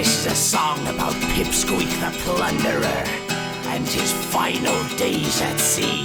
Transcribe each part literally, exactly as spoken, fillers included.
This is a song about Pipsqueak the Plunderer and his final days at sea.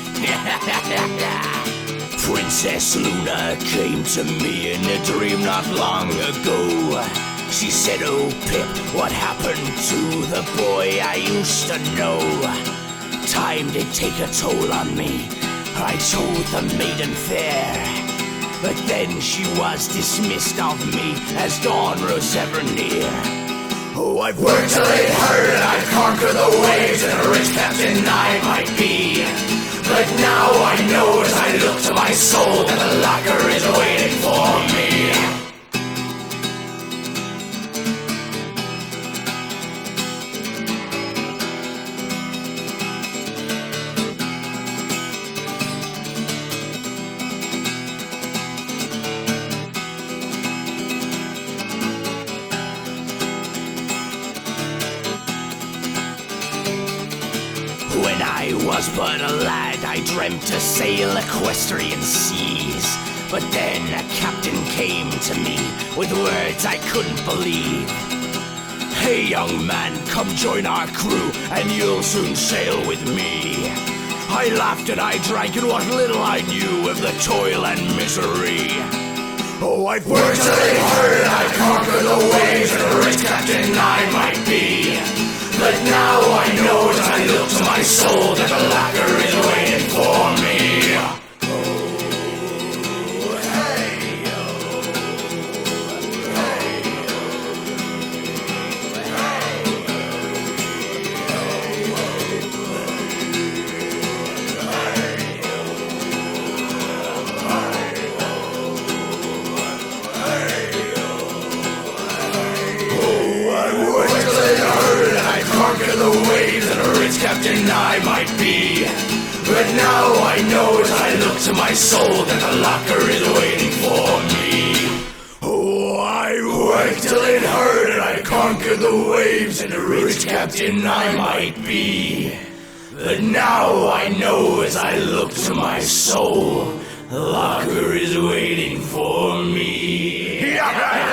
Princess Luna came to me in a dream not long ago. She said, "Oh Pip, what happened to the boy I used to know?" Time did take a toll on me. I chose the maiden fair, but then she was dismissed of me as dawn rose ever near. Oh, I've worked till it hurt and I've conquered the waves, and a rich captain I might be. But now I know as I look to my soul that the locker is waiting for me. When I was but a lad, I dreamt to sail equestrian seas. But then a captain came to me with words I couldn't believe. "Hey young man, come join our crew and you'll soon sail with me." I laughed and I drank, and what little I knew of the toil and misery. Oh, I've worked till it hurt and I've conquered the waves, and a rich captain I might be. But now I know as I look to my soul that the locker is waiting for me. Oh, hey, oh, hey, conquer the waves, and a rich captain I might be. But now I know as I look to my soul that the locker is waiting for me. Oh, I worked till it hurt and I conquered the waves, and a rich captain I might be. But now I know as I look to my soul, the locker is waiting for me.